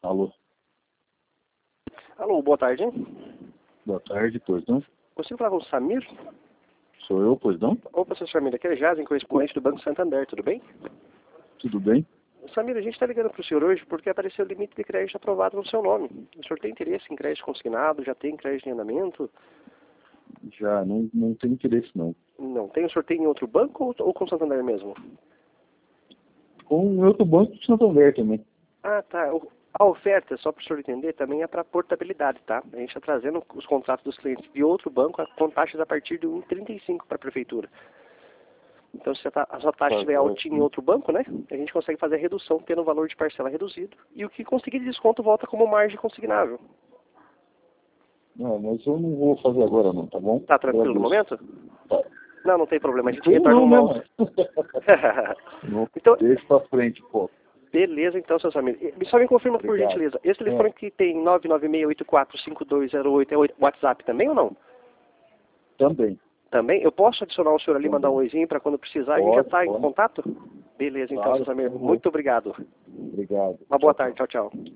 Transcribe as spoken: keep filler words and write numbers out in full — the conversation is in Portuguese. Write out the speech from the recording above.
Alô. Alô, boa tarde. Boa tarde, pois não? Consigo falar com o Samir? Sou eu, pois não? Opa, seu Samir, aqui é Jazem, correspondente do Banco Santander, tudo bem? Tudo bem? Samir, a gente está ligando para o senhor hoje porque apareceu o limite de crédito aprovado no seu nome. O senhor tem interesse em crédito consignado? Já tem crédito em andamento? Já, não, não tenho interesse não. Não. Tem o senhor tem em outro banco ou, ou com o Santander mesmo? Com outro banco do Santander também. Ah, tá. O- A oferta, só para o senhor entender, também é para portabilidade, tá? A gente está trazendo os contratos dos clientes de outro banco com taxas a partir de um vírgula trinta e cinco para a prefeitura. Então, se a, ta- a sua taxa Tá, estiver tá, altinha em outro banco, né? A gente consegue fazer a redução tendo o valor de parcela reduzido. E o que conseguir de desconto volta como margem consignável. Não, mas eu não vou fazer agora não, tá bom? Tá tranquilo no Agradeço. momento? Tá. Não, não tem problema. A gente Tranquilo retorna não, uma né, outra. mano? Não, Então, deixa pra frente, pô. beleza, então, seus amigos. E só me confirma, por Obrigado. gentileza. Esse telefone que tem nove nove seis oito quatro cinco dois zero oito é o WhatsApp também ou não? Também. Também? Eu posso adicionar o senhor ali, mandar um Também. oizinho para quando precisar? A gente já Pode, está em pode. contato? Beleza, então, Claro, seus amigos. por favor. Muito obrigado. Obrigado. Uma Tchau, boa tchau. tarde. Tchau, tchau.